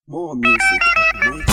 More music at night.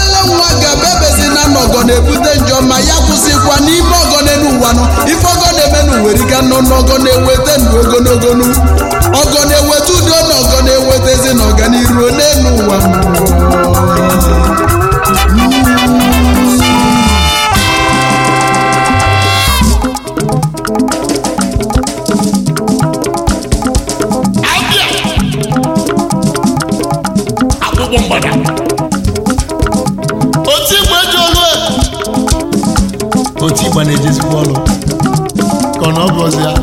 na-ebute njọ ma ya kwụsịkwa n'ime ọgọ n'elu ụwa nụ ife ọgọ na-eme weriga nọ n'ọgọ na-eweta ndụ ogologo ọgọ na-eweta udo na ọgọ na-ewetezi na ọganiru n'elu ụwa oti igba na-ejezikwa ọlụ ka ọ na ọ bụzi ya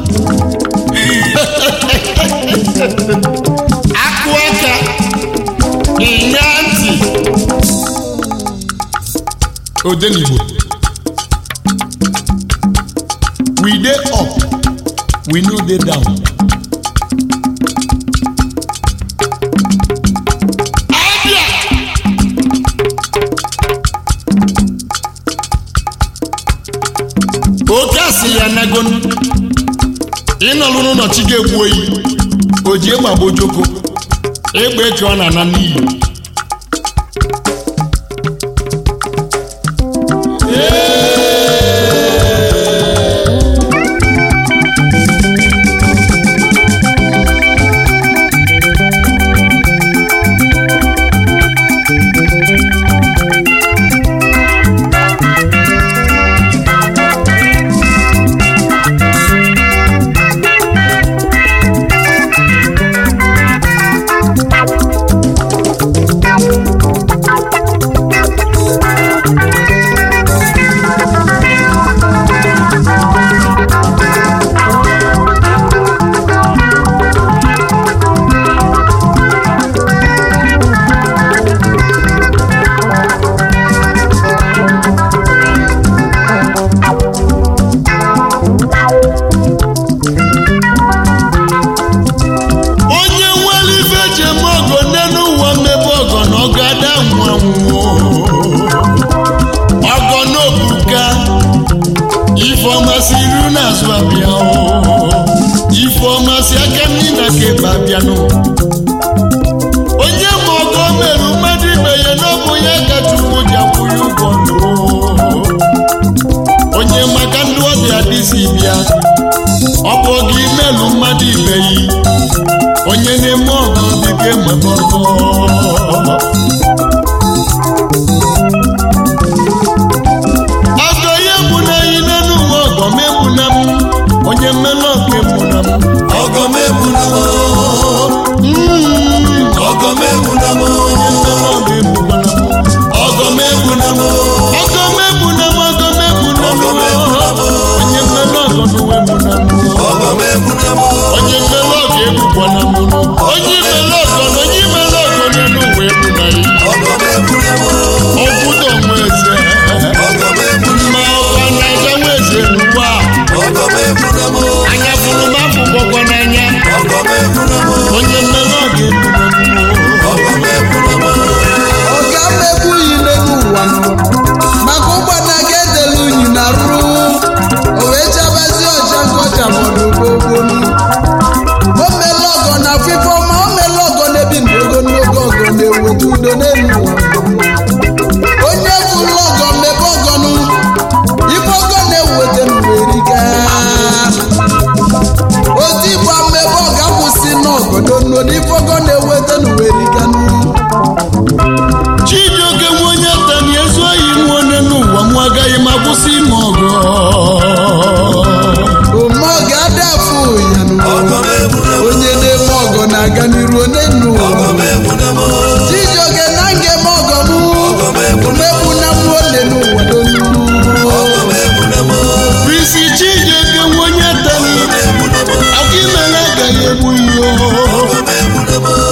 akụ aka ịnya ntị odenigbo we dey up we no dey down oke asị ya nagonu ịnọlụ n'ụlọchi ga-egbu oyi o ji ịgbagbo ojoko egbe eke ọ na-ana n'iyi onye ma ọgọ merụ mmadụ ibe ya n'ọbụ ya ka Chukwu ji akwụ ya ụgwọ onye maka ndị ọbịa dịsi bịa ọ bụ oge imelụ mmadụ ibe ya onye na-eme ọgọ dịka emebe ọgọ ọgọ ya bụ na anyị n'elu ụwa ọgọ megbuna m onye mmelụ ọgọ egbuna m ọgọ megbuna m Chijioke onye tani ezu oyi nwe n'ụwa m agaghị m akwụsị ime ọgọ omoga adafu ya onye na-eme ọgọ na-aga n'iru n'elu Chijioke na nge m ọgọ m omegbu na m ole n'ụwa Prisi Chijioke onye tani aka imere agaghị egbu ihe